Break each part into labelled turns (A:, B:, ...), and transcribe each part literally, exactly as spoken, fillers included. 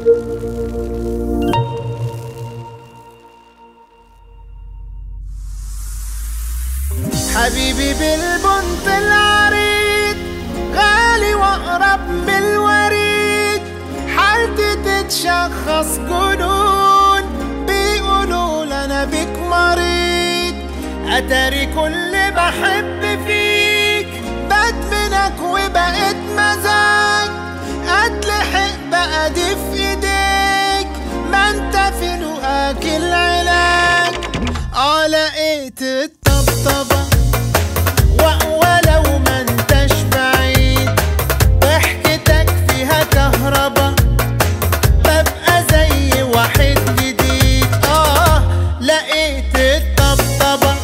A: حبيبي بالبنط العريض، غالي واقرب من الوريد، حالتي تتشخص جنون، بيقولوا انا بيك مريض. اتاري كل بحب فيك بدمنك وبقيت مزاج، اتلحق بقى دي في ايديك، ما انت في لقاك العلاج. اه لقيت الطبطبة ولو ما انتش بعيد، ضحكتك فيها كهربا، ببقى زي واحد جديد. اه لقيت الطبطبة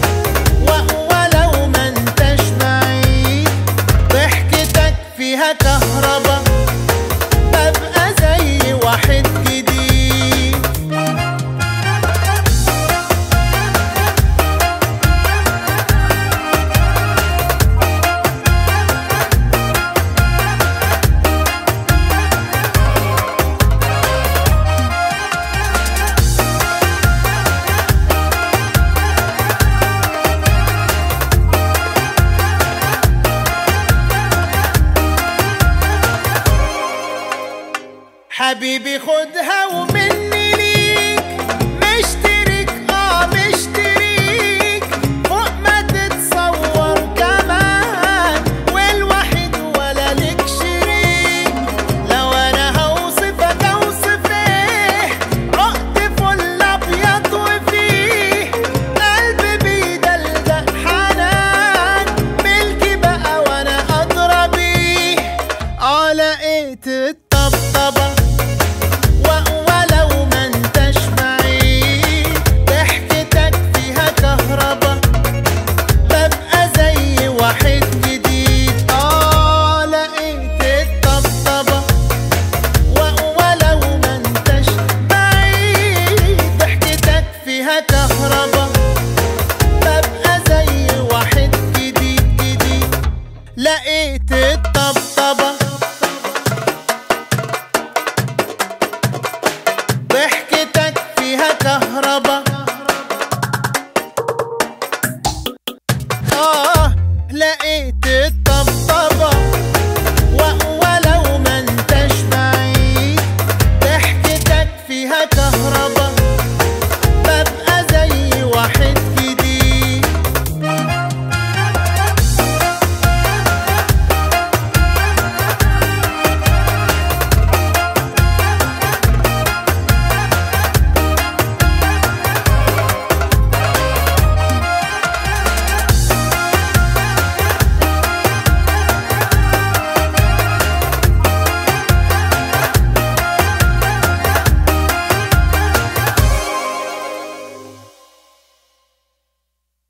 A: ولو ما انتش بعيد، ضحكتك فيها كهربا، ببقى زي واحد جديد. حبيبي خدها ومن